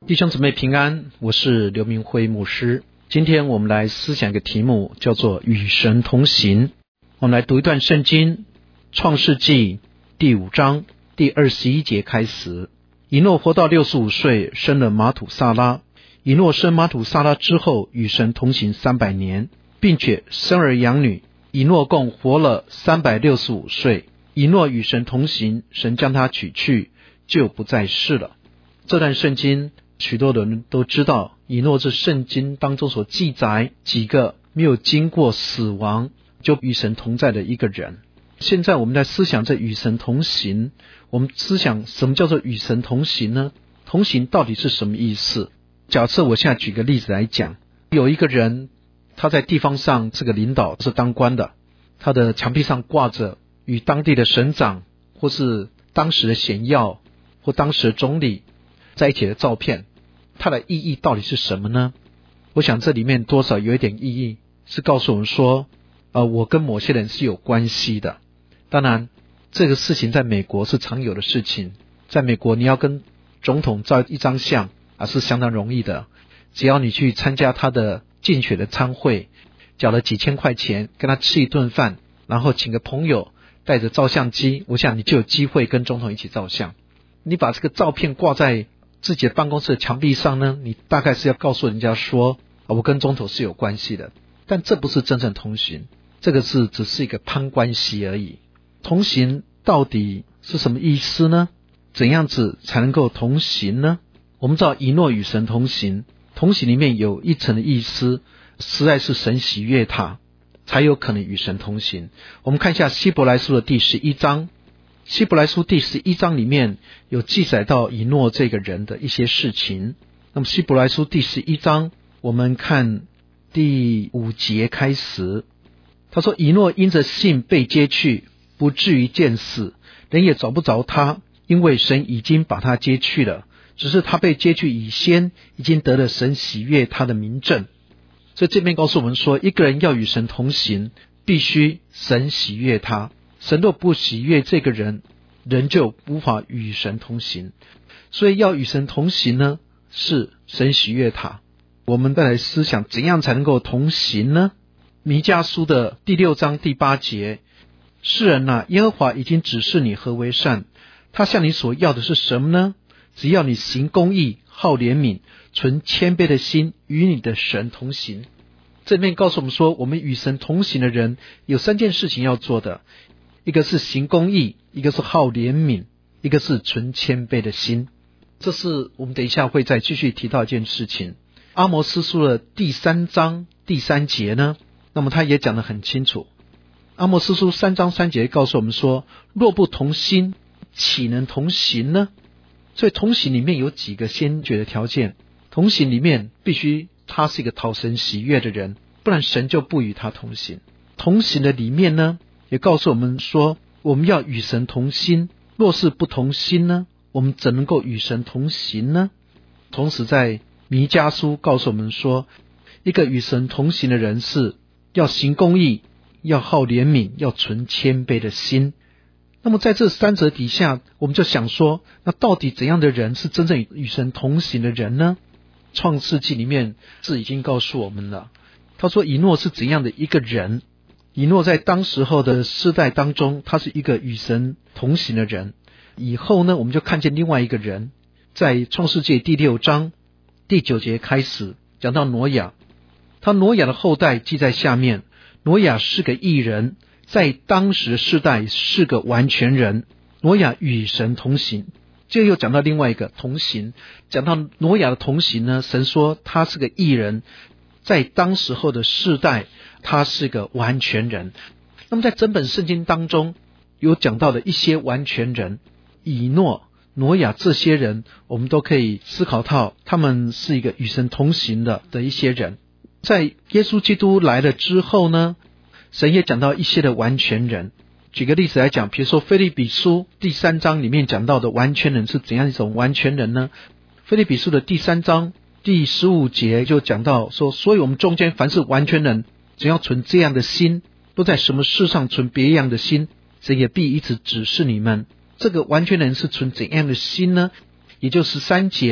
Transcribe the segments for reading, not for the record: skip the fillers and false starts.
弟兄姊妹平安，我是刘明辉牧师。今天我们来思想一个题目，叫做与神同行。我们来读一段圣经，创世纪第5章第21节开始。以诺活到65岁，生了马土撒拉。以诺生马土撒拉之后，与神同行300年，并且生儿养女。以诺共活了365岁。以诺与神同行，神将他取去，就不在世了。这段圣经许多人都知道，以诺是圣经当中所记载几个没有经过死亡就与神同在的一个人。现在我们在思想这与神同行，我们思想什么叫做与神同行呢？同行到底是什么意思？假设我现在举个例子来讲，有一个人他在地方上是个领导，是当官的，他的墙壁上挂着与当地的省长或是当时的显要或当时的总理在一起的照片，它的意义到底是什么呢？我想这里面多少有一点意义，是告诉我们说我跟某些人是有关系的。当然这个事情在美国是常有的事情，在美国你要跟总统照一张相是相当容易的，只要你去参加他的竞选的参会，缴了几千块钱跟他吃一顿饭，然后请个朋友带着照相机，我想你就有机会跟总统一起照相。你把这个照片挂在自己的办公室的墙壁上呢，你大概是要告诉人家说我跟总统是有关系的。但这不是真正同行，这个只是一个攀关系而已。同行到底是什么意思呢？怎样子才能够同行呢？我们知道以诺与神同行，同行里面有一层的意思，实在是神喜悦他，才有可能与神同行。我们看一下希伯来书的第11章，希伯来书第11章里面有记载到以诺这个人的一些事情。那么希伯来书第11章，我们看第5节开始，他说以诺因着信被接去，不至于见死，人也找不着他，因为神已经把他接去了，只是他被接去以先，已经得了神喜悦他的明证。所以这边告诉我们说，一个人要与神同行，必须神喜悦他，神若不喜悦这个人，人就无法与神同行。所以要与神同行呢，是神喜悦他。我们再来思想怎样才能够同行呢？弥迦书的第6章第8节，世人耶和华已经指示你何为善，他向你所要的是什么呢？只要你行公义，好怜悯，存谦卑的心，与你的神同行。这边告诉我们说，我们与神同行的人有3件事情要做的，一个是行公义，一个是好怜悯，一个是存谦卑的心。这是我们等一下会再继续提到一件事情。阿摩司书的第3章第3节呢，那么他也讲得很清楚。阿摩司书3章3节告诉我们说，若不同心，岂能同行呢？所以同行里面有几个先决的条件，同行里面必须他是一个讨神喜悦的人，不然神就不与他同行。同行的里面呢，也告诉我们说，我们要与神同心，若是不同心呢，我们怎能够与神同行呢？同时在弥迦书告诉我们说，一个与神同行的人是要行公义，要好怜悯，要存谦卑的心。那么在这3者底下，我们就想说，那到底怎样的人是真正与神同行的人呢？创世纪里面是已经告诉我们了，他说以诺是怎样的一个人。以诺在当时候的世代当中，他是一个与神同行的人。以后呢，我们就看见另外一个人，在创世纪第6章第9节开始讲到挪亚，他挪亚的后代记在下面。挪亚是个义人，在当时世代是个完全人，挪亚与神同行。这又讲到另外一个同行，讲到挪亚的同行呢，神说他是个义人，在当时候的世代他是个完全人。那么在整本圣经当中有讲到的一些完全人，以诺、挪亚这些人，我们都可以思考到他们是一个与神同行的一些人。在耶稣基督来了之后呢，神也讲到一些的完全人。举个例子来讲，比如说腓立比书第3章里面讲到的完全人是怎样一种完全人呢？腓立比书的第3章第15节就讲到说，所以我们中间凡是完全人，只要存这样的心，都在什么事上存别样的心，神也必以此指示你们。这个完全人是存怎样的心呢？也就13节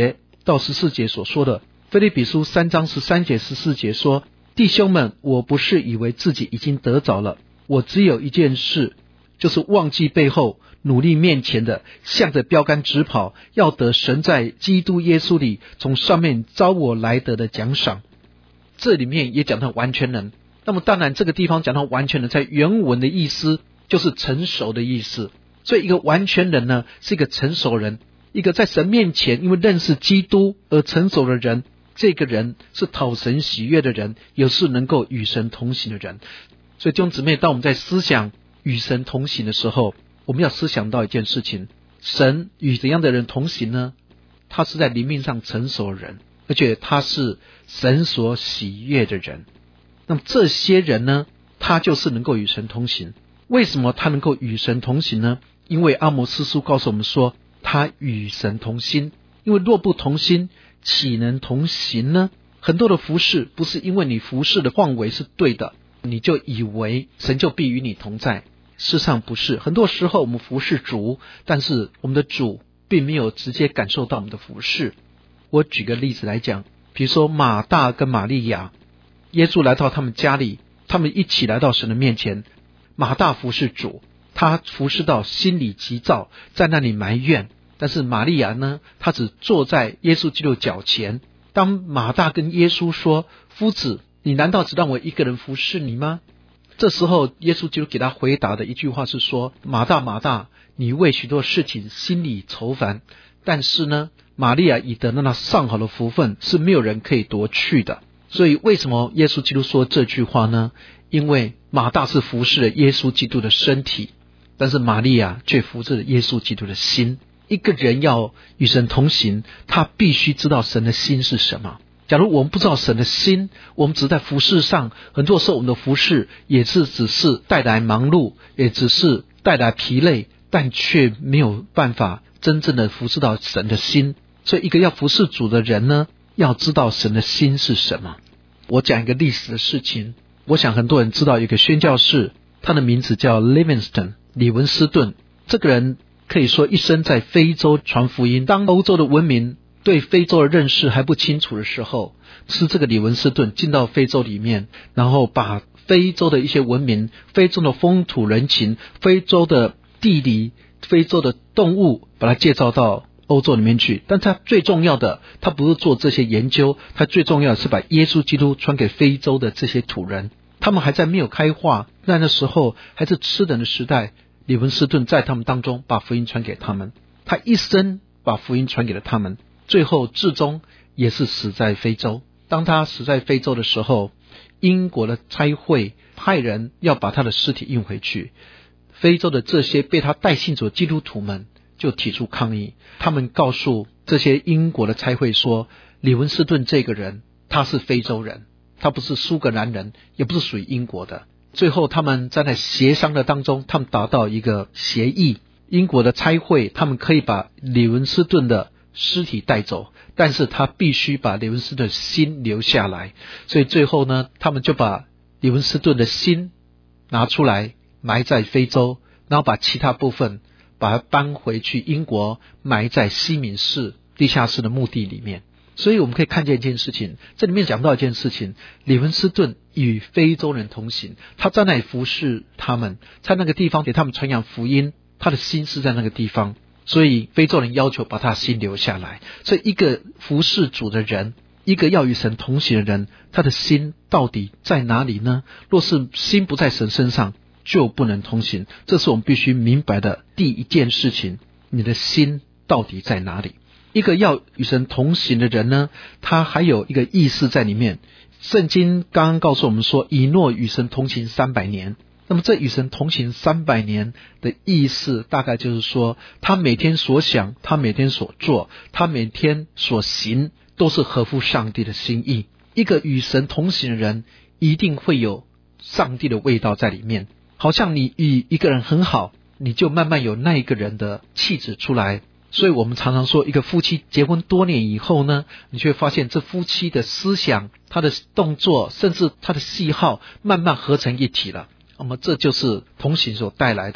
到14节所说的。腓立比书3章13节14节说，弟兄们，我不是以为自己已经得着了，我只有一件事，就是忘记背后，努力面前的，向着标杆直跑，要得神在基督耶稣里从上面招我来得的奖赏。这里面也讲到完全人，那么当然这个地方讲到完全人，在原文的意思就是成熟的意思。所以一个完全人呢，是一个成熟人，一个在神面前因为认识基督而成熟的人，这个人是讨神喜悦的人，也是能够与神同行的人。所以弟兄姊妹，当我们在思想与神同行的时候，我们要思想到一件事情，神与怎样的人同行呢？他是在灵命上成熟的人，而且他是神所喜悦的人。那么这些人呢，他就是能够与神同行。为什么他能够与神同行呢？因为阿摩司书告诉我们说，他与神同心。因为若不同心，岂能同行呢？很多的服事不是因为你服事的范围是对的，你就以为神就必与你同在。事实上不是，很多时候我们服事主，但是我们的主并没有直接感受到我们的服事。我举个例子来讲，比如说马大跟玛利亚，耶稣来到他们家里，他们一起来到神的面前。马大服事主，他服事到心里急躁，在那里埋怨。但是玛利亚呢，她只坐在耶稣基督脚前。当马大跟耶稣说，夫子，你难道只让我一个人服侍你吗？这时候耶稣基督给他回答的一句话是说，马大马大，你为许多事情心里愁烦，但是呢，玛利亚已得那上好的福分，是没有人可以夺去的。所以为什么耶稣基督说这句话呢？因为马大是服侍了耶稣基督的身体，但是玛利亚却服侍了耶稣基督的心。一个人要与神同行，他必须知道神的心是什么。假如我们不知道神的心，我们只在服事上，很多时候我们的服事也是只是带来忙碌，也只是带来疲累，但却没有办法真正的服事到神的心。所以一个要服事主的人呢，要知道神的心是什么。我讲一个历史的事情，我想很多人知道一个宣教士，他的名字叫 Livingstone 李文斯顿。这个人可以说一生在非洲传福音。当欧洲的文明对非洲的认识还不清楚的时候，是这个李文斯顿进到非洲里面，然后把非洲的一些文明、非洲的风土人情、非洲的地理、非洲的动物，把它介绍到欧洲里面去。但他最重要的，他不是做这些研究，他最重要的是把耶稣基督传给非洲的这些土人。他们还在没有开化，那时候还是吃人的时代，李文斯顿在他们当中把福音传给他们，他一生把福音传给了他们，最后至终也是死在非洲。当他死在非洲的时候，英国的差会派人要把他的尸体运回去。非洲的这些被他带信主的基督徒们就提出抗议，他们告诉这些英国的差会说，李文斯顿这个人他是非洲人，他不是苏格兰人，也不是属于英国的。最后他们在那协商的当中，他们达到一个协议，英国的差会他们可以把李文斯顿的尸体带走，但是他必须把李文斯顿的心留下来。所以最后呢，他们就把李文斯顿的心拿出来埋在非洲，然后把其他部分把它搬回去英国，埋在西敏寺地下室的墓地里面。所以我们可以看见一件事情，这里面讲到一件事情，李文斯顿与非洲人同行，他在那里服侍他们，在那个地方给他们传扬福音，他的心是在那个地方，所以非洲人要求把他的心留下来。所以一个服侍主的人，一个要与神同行的人，他的心到底在哪里呢？若是心不在神身上，就不能同行。这是我们必须明白的第一件事情，你的心到底在哪里？一个要与神同行的人呢，他还有一个意思在里面。圣经刚刚告诉我们说，以诺与神同行300年。那么这与神同行300年的意思，大概就是说，他每天所想，他每天所做，他每天所行，都是合乎上帝的心意。一个与神同行的人，一定会有上帝的味道在里面。好像你与一个人很好，你就慢慢有那一个人的气质出来。所以我们常常说，一个夫妻结婚多年以后呢，你却发现这夫妻的思想、他的动作，甚至他的喜好慢慢合成一体了。那么这就是同行所带来的。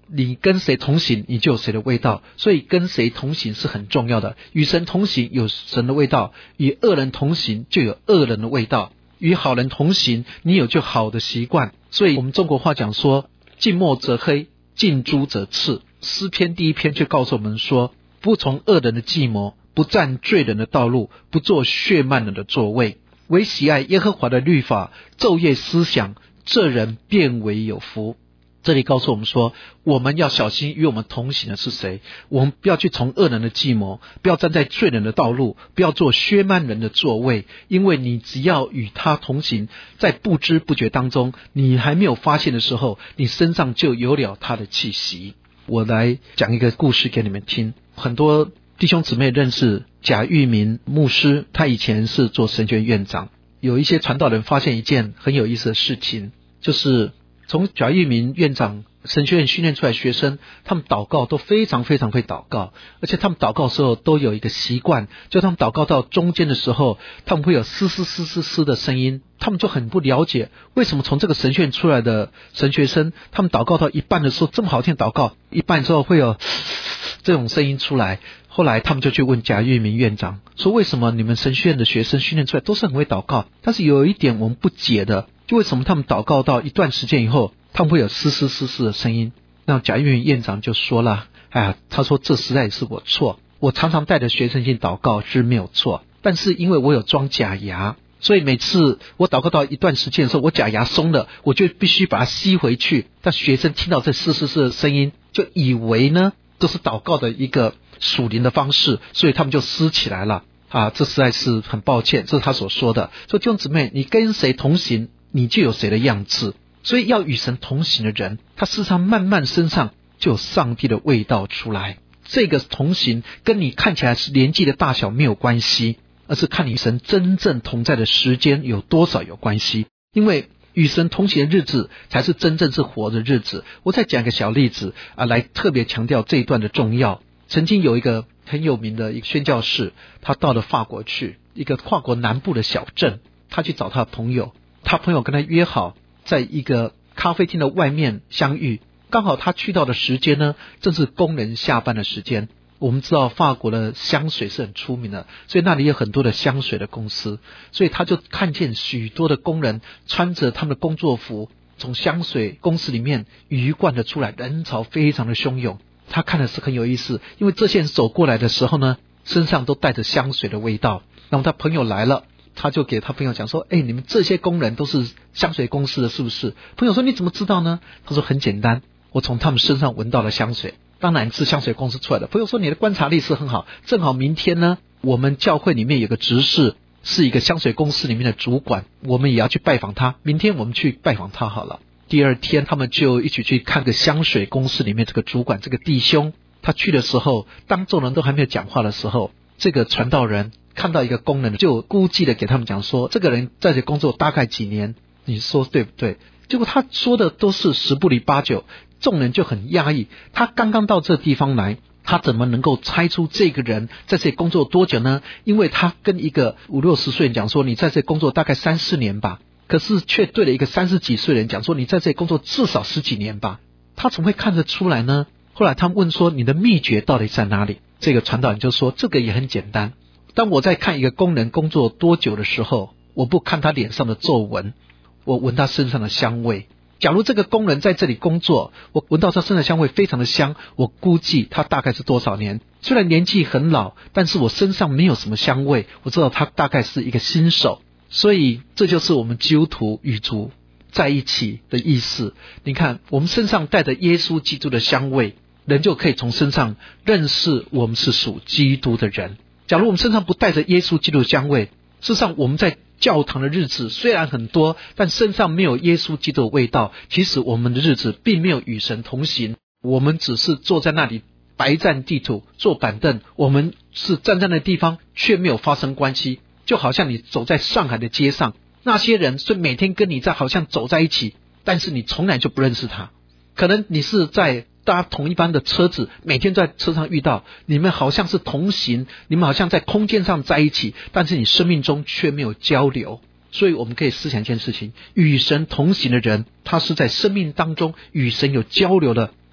你跟谁同行，你就有谁的味道，所以跟谁同行是很重要的。与神同行有神的味道，与恶人同行就有恶人的味道，与好人同行你有就好的习惯。所以我们中国话讲说，近墨则黑，近朱则赤。诗篇第1篇就告诉我们说，不从恶人的计谋，不占罪人的道路，不做血漫人的座位，唯喜爱耶和华的律法，昼夜思想，这人便为有福。这里告诉我们说，我们要小心与我们同行的是谁，我们不要去从恶人的计谋，不要站在罪人的道路，不要做削慢人的座位，因为你只要与他同行，在不知不觉当中，你还没有发现的时候，你身上就有了他的气息。我来讲一个故事给你们听。很多弟兄姊妹认识贾玉民牧师，他以前是做神学院院长。有一些传道人发现一件很有意思的事情，就是从贾玉民院长神学院训练出来的学生，他们祷告都非常非常会祷告，而且他们祷告的时候都有一个习惯，就他们祷告到中间的时候，他们会有嘶嘶嘶嘶嘶的声音。他们就很不了解，为什么从这个神学院出来的神学生，他们祷告到一半的时候这么好听祷告，一半之后会有这种声音出来。后来他们就去问贾玉民院长，说为什么你们神学院的学生训练出来都是很会祷告，但是有一点我们不解的，就为什么他们祷告到一段时间以后，他们会有嘶嘶嘶嘶的声音。那贾玉民院长就说了，他说这实在是我错，我常常带着学生进祷告是没有错，但是因为我有装假牙，所以每次我祷告到一段时间的时候，我假牙松了，我就必须把它吸回去。但学生听到这嘶嘶嘶的声音，就以为呢这是祷告的一个属灵的方式，所以他们就撕起来了。这实在是很抱歉，这是他所说的。说弟兄姊妹，你跟谁同行，你就有谁的样子。所以要与神同行的人，他事实上慢慢身上就有上帝的味道出来。这个同行跟你看起来是年纪的大小没有关系，而是看你神真正同在的时间有多少有关系。因为与神同行的日子才是真正是活的日子。我再讲一个小例子来特别强调这一段的重要。曾经有一个很有名的一个宣教士，他到了法国去，一个法国南部的小镇，他去找他的朋友，他朋友跟他约好在一个咖啡厅的外面相遇，刚好他去到的时间呢，正是工人下班的时间。我们知道法国的香水是很出名的，所以那里有很多的香水的公司，所以他就看见许多的工人穿着他们的工作服从香水公司里面鱼贯的出来，人潮非常的汹涌。他看的是很有意思，因为这些人走过来的时候呢，身上都带着香水的味道。那么他朋友来了，他就给他朋友讲说，你们这些工人都是香水公司的是不是？朋友说你怎么知道呢？他说很简单，我从他们身上闻到了香水。当然是香水公司出来的。朋友说你的观察力是很好，正好明天呢，我们教会里面有个执事是一个香水公司里面的主管，我们也要去拜访他，明天我们去拜访他好了。第二天他们就一起去看个香水公司里面这个主管这个弟兄。他去的时候，当众人都还没有讲话的时候，这个传道人看到一个工人，就估计的给他们讲说，这个人在这工作大概几年，你说对不对？结果他说的都是10不离8九，众人就很压抑。他刚刚到这地方来，他怎么能够猜出这个人在这里工作多久呢？因为他跟一个50、60岁人讲说，你在这里工作大概3、4年吧，可是却对了一个30几岁的人讲说，你在这里工作至少10几年吧。他怎么会看得出来呢？后来他们问说，你的秘诀到底在哪里？这个传道人就说，这个也很简单。当我在看一个工人工作多久的时候，我不看他脸上的皱纹，我闻他身上的香味。假如这个工人在这里工作，我闻到他身上的香味非常的香，我估计他大概是多少年。虽然年纪很老，但是我身上没有什么香味，我知道他大概是一个新手。所以这就是我们基督徒与主在一起的意思。你看，我们身上带着耶稣基督的香味，人就可以从身上认识我们是属基督的人。假如我们身上不带着耶稣基督的香味，事实上我们在教堂的日子虽然很多，但身上没有耶稣基督的味道，其实我们的日子并没有与神同行。我们只是坐在那里白占地土坐板凳，我们是站在那地方却没有发生关系。就好像你走在上海的街上，那些人是每天跟你在好像走在一起，但是你从来就不认识他。可能你是在搭同一班的车子，每天在车上遇到，你们好像是同行，你们好像在空间上在一起，但是你生命中却没有交流。所以我们可以思想一件事情，与神同行的人，他是在生命当中与神有交流的，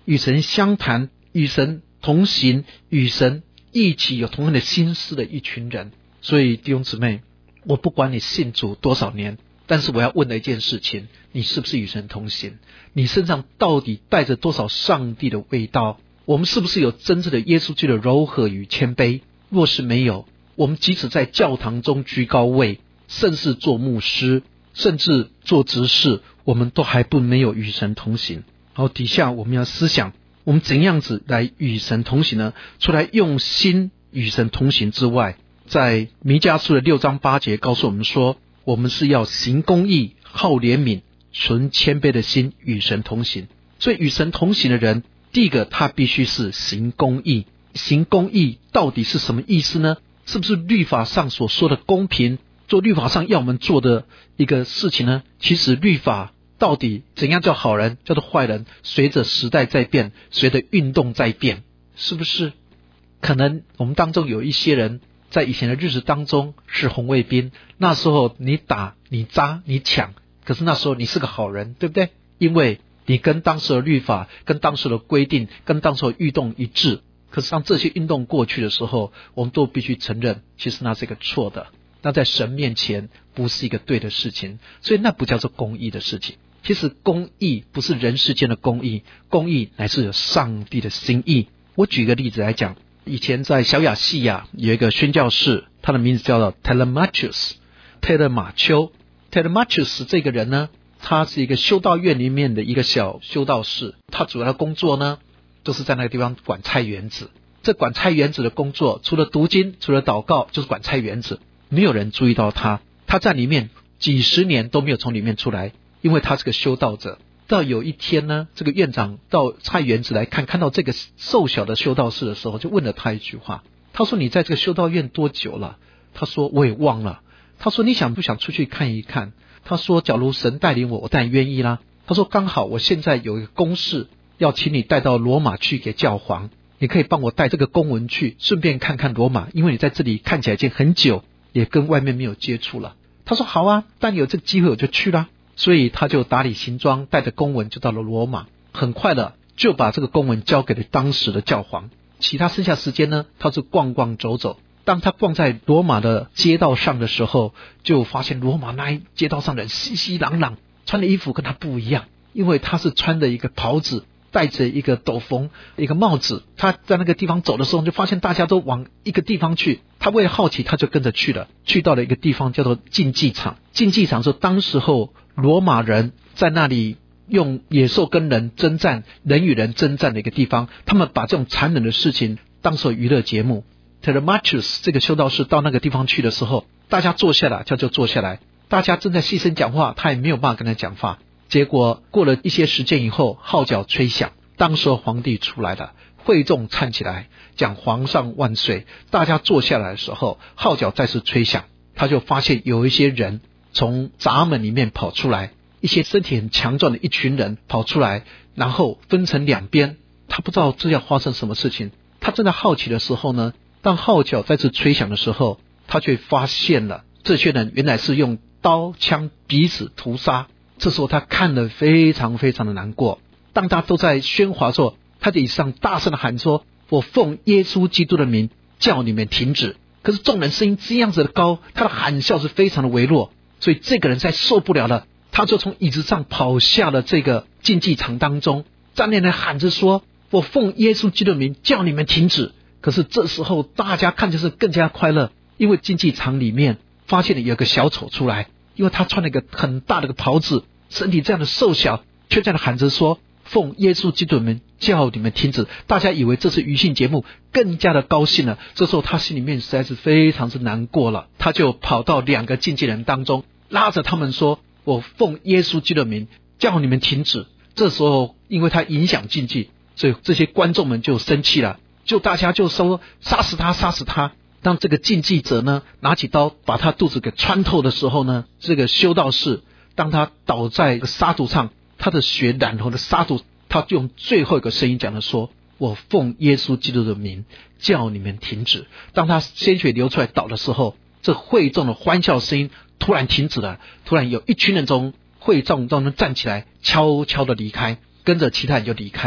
与神相谈，与神同行，与神一起有同样的心思的一群人。所以弟兄姊妹，我不管你信主多少年，但是我要问的一件事情，你是不是与神同行？你身上到底带着多少上帝的味道？我们是不是有真正的耶稣基督的柔和与谦卑？若是没有，我们即使在教堂中居高位，甚至做牧师，甚至做执事，我们都还不没有与神同行。好，底下我们要思想，我们怎样子来与神同行呢？除了用心与神同行之外，在弥迦书的6章8节告诉我们说，我们是要行公义，好怜悯，存谦卑的心与神同行。所以与神同行的人，第一个他必须是行公义。行公义到底是什么意思呢？是不是律法上所说的公平，做律法上要我们做的一个事情呢？其实律法到底怎样叫好人，叫做坏人，随着时代在变，随着运动在变，是不是？可能我们当中有一些人在以前的日子当中是红卫兵，那时候你打你扎你抢，可是那时候你是个好人，对不对？因为你跟当时的律法，跟当时的规定，跟当时的运动一致。可是当这些运动过去的时候，我们都必须承认，其实那是一个错的，那在神面前不是一个对的事情，所以那不叫做公义的事情。其实公义不是人世间的公义，公义乃是有上帝的心意。我举个例子来讲，以前在小亚细亚有一个宣教士，他的名字叫做 Telemachus 特勒马丘。 Telemachus 这个人呢，他是一个修道院里面的一个小修道士，他主要的工作呢就是在那个地方管菜园子。这管菜园子的工作，除了读经，除了祷告，就是管菜园子。没有人注意到他，他在里面几十年都没有从里面出来，因为他是个修道者。到有一天呢，这个院长到菜园子来看到这个瘦小的修道士的时候，就问了他一句话。他说，你在这个修道院多久了？他说，我也忘了。他说，你想不想出去看一看？他说，假如神带领我，我当然愿意啦。他说，刚好我现在有一个公事要请你带到罗马去给教皇，你可以帮我带这个公文去，顺便看看罗马，因为你在这里看起来已经很久，也跟外面没有接触了。他说好啊，但有这个机会我就去了。所以他就打理行装，带着公文就到了罗马。很快的就把这个公文交给了当时的教皇。其他剩下时间呢，他就逛逛走走。当他逛在罗马的街道上的时候，就发现罗马那街道上的人熙熙攘攘，穿的衣服跟他不一样，因为他是穿的一个袍子，戴着一个斗篷，一个帽子。他在那个地方走的时候，就发现大家都往一个地方去，他为了好奇，他就跟着去了。去到了一个地方叫做竞技场。竞技场是当时候罗马人在那里用野兽跟人征战，人与人征战的一个地方。他们把这种残忍的事情当作娱乐节目。Telemachus 这个修道士到那个地方去的时候，大家坐下来，他就坐下来，大家正在细声讲话，他也没有办法跟他讲话。结果过了一些时间以后，号角吹响，当时皇帝出来了，会众站起来讲皇上万岁。大家坐下来的时候，号角再次吹响，他就发现有一些人从闸门里面跑出来，一些身体很强壮的一群人跑出来，然后分成两边。他不知道这要发生什么事情，他正在好奇的时候呢，当号角再次吹响的时候，他却发现了这些人原来是用刀枪彼此屠杀。这时候他看得非常非常的难过。当他都在喧哗的时候，他就以上大声的喊说，我奉耶稣基督的名叫你们停止。可是众人声音这样子的高，他的喊笑是非常的微弱，所以这个人才受不了了，他就从椅子上跑下了这个竞技场当中，站在那喊着说，我奉耶稣基督的名叫你们停止。可是这时候大家看就是更加快乐，因为竞技场里面发现了有个小丑出来，因为他穿了一个很大的袍子，身体这样的瘦小，却在那喊着说，奉耶稣基督的名叫你们停止。大家以为这是娱乐节目，更加的高兴了。这时候他心里面实在是非常之难过了，他就跑到两个竞技人当中，拉着他们说，我奉耶稣基督的名叫你们停止。这时候因为他影响竞技，所以这些观众们就生气了，就大家就说杀死他杀死他。当这个竞技者呢拿起刀把他肚子给穿透的时候呢，这个修道士当他倒在沙土上，他的血染红的沙土，他就用最后一个声音讲了说，我奉耶稣基督的名叫你们停止。当他鲜血流出来倒的时候，这会众的欢笑声音突然停止了。突然有一群人从会众当中站起来，悄悄的离开，跟着其他人就离开了。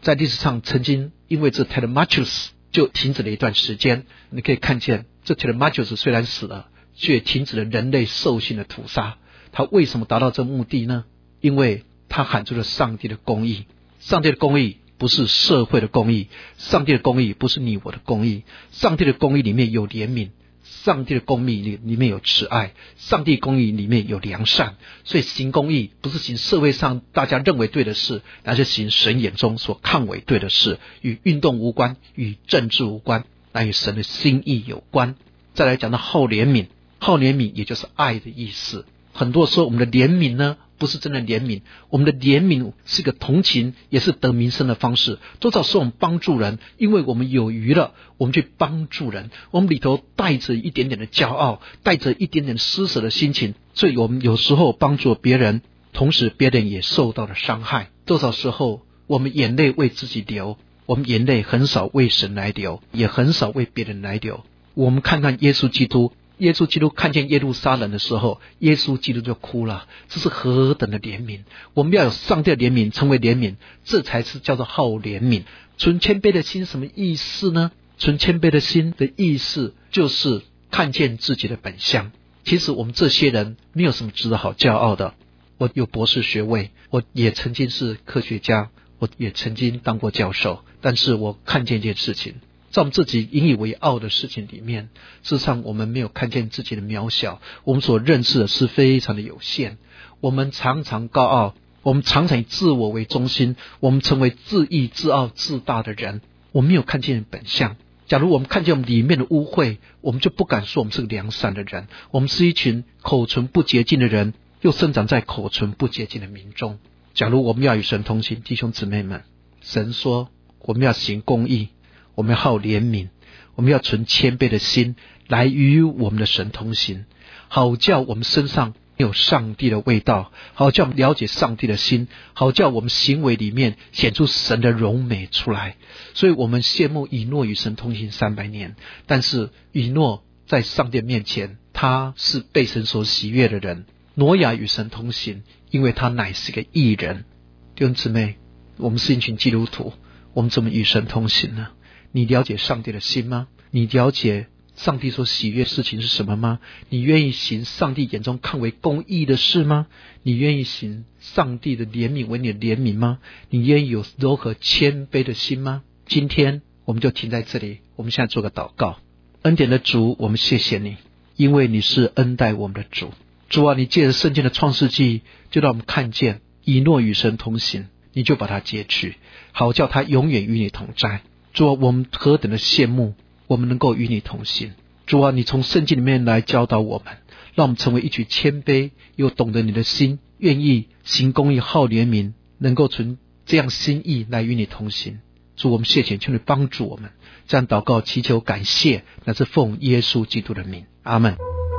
在历史上曾经因为这 Telemachus 就停止了一段时间。你可以看见这 Telemachus 虽然死了，却停止了人类兽性的屠杀。他为什么达到这目的呢？因为他喊出了上帝的公义。上帝的公义不是社会的公义，上帝的公义不是你我的公义，上帝的公义里面有怜悯，上帝的公义里面有慈爱，上帝公义里面有良善。所以行公义不是行社会上大家认为对的事，而是行神眼中所看为对的事，与运动无关，与政治无关，乃与神的心意有关。再来讲到好怜悯，好怜悯也就是爱的意思。很多时候我们的怜悯呢，不是真的怜悯，我们的怜悯是个同情，也是得民生的方式。多少时候我们帮助人，因为我们有余了，我们去帮助人，我们里头带着一点点的骄傲，带着一点点施舍的心情，所以我们有时候帮助别人，同时别人也受到了伤害。多少时候我们眼泪为自己流，我们眼泪很少为神来流，也很少为别人来流。我们看看耶稣基督，耶稣基督看见耶路撒冷的时候，耶稣基督就哭了。这是何等的怜悯！我们要有上帝的怜悯，成为怜悯，这才是叫做好怜悯。存谦卑的心什么意思呢？存谦卑的心的意思就是看见自己的本相。其实我们这些人没有什么值得好骄傲的。我有博士学位，我也曾经是科学家，我也曾经当过教授，但是我看见一件事情，在我们自己引以为傲的事情里面，事实上我们没有看见自己的渺小，我们所认识的是非常的有限。我们常常高傲，我们常常以自我为中心，我们成为自义、自傲、自大的人。我们没有看见本相。假如我们看见我们里面的污秽，我们就不敢说我们是个良善的人。我们是一群口唇不洁净的人，又生长在口唇不洁净的民中。假如我们要与神同行，弟兄姊妹们，神说我们要行公义，我们要好怜悯，我们要存谦卑的心来与我们的神同行，好叫我们身上有上帝的味道，好叫我们了解上帝的心，好叫我们行为里面显出神的荣美出来。所以我们羡慕以诺与神同行300年，但是以诺在上帝面前，他是被神所喜悦的人。挪亚与神同行，因为他乃是个义人。弟兄姊妹，我们是一群基督徒，我们怎么与神同行呢？你了解上帝的心吗？你了解上帝所喜悦的事情是什么吗？你愿意行上帝眼中看为公义的事吗？你愿意行上帝的怜悯为你的怜悯吗？你愿意有柔和谦卑的心吗？今天我们就停在这里，我们现在做个祷告。恩典的主，我们谢谢你，因为你是恩待我们的主。主啊，你借着圣经的创世纪，就让我们看见以诺与神同行，你就把他接去，好叫他永远与你同在。主啊，我们何等的羡慕我们能够与你同行。主啊，你从圣经里面来教导我们，让我们成为一群谦卑又懂得你的心，愿意行公义、好怜悯，能够存这样心意来与你同行。主，我们谢谢，求你帮助我们。这样祷告祈求感谢，乃是奉耶稣基督的名，阿们。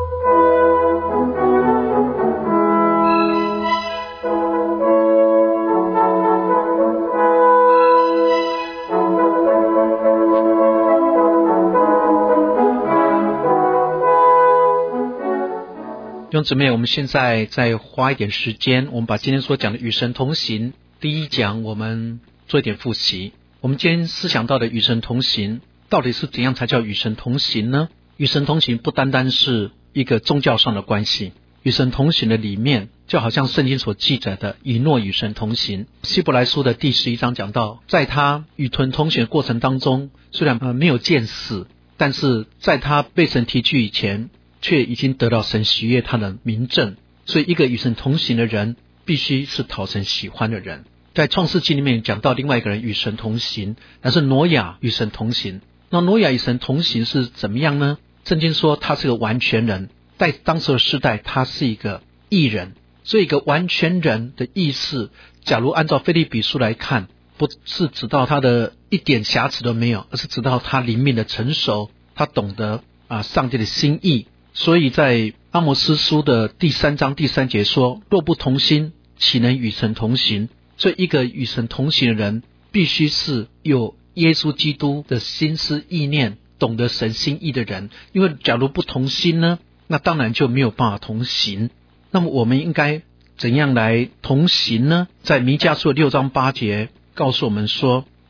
弟兄姊妹，我们现在再花一点时间，我们把今天所讲的与神同行第一讲我们做一点复习。我们今天思想到的与神同行，到底是怎样才叫与神同行呢？与神同行不单单是一个宗教上的关系，与神同行的里面，就好像圣经所记载的以诺与神同行。希伯来书的第11章讲到，在他与神同行的过程当中，虽然没有见死，但是在他被神提去以前，却已经得到神喜悦他的明证。所以一个与神同行的人，必须是讨神喜欢的人。在创世纪里面讲到另外一个人与神同行，那是挪亚与神同行。那挪亚与神同行是怎么样呢？圣经说他是个完全人，在当时的时代他是一个义人。所以一个完全人的意思，假如按照腓立比书来看，不是指到他的一点瑕疵都没有，而是指到他灵命的成熟，他懂得上帝的心意。所以在阿摩司书的第3章第3节说，若不同心，岂能与神同行？所以一个与神同行的人，必须是有耶稣基督的心思意念，懂得神心意的人。因为假如不同心呢，那当然就没有办法同行。那么我们应该怎样来同行呢？在弥迦书的6章8节告诉我们说，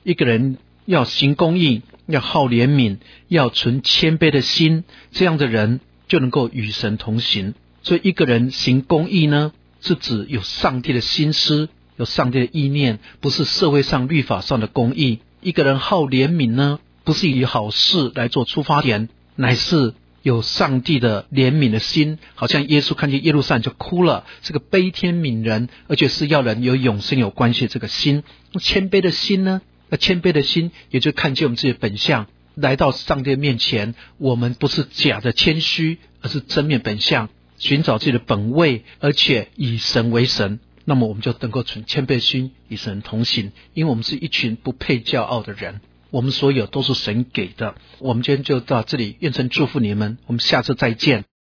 一个人要行公义，要好怜悯，要存谦卑的心，这样的人就能够与神同行。所以一个人行公义呢，是指有上帝的心思，有上帝的意念，不是社会上律法上的公义。一个人好怜悯呢，不是以好事来做出发点，乃是有上帝的怜悯的心，好像耶稣看见耶路撒冷就哭了，是个悲天悯人，而且是要人有永生有关系这个心。谦卑的心呢，谦卑的心也就看见我们自己的本相，来到上帝的面前，我们不是假的谦虚，而是真面本相，寻找自己的本位，而且以神为神，那么我们就能够存谦卑的心，与神同行。因为我们是一群不配骄傲的人，我们所有都是神给的。我们今天就到这里，愿神祝福你们，我们下次再见。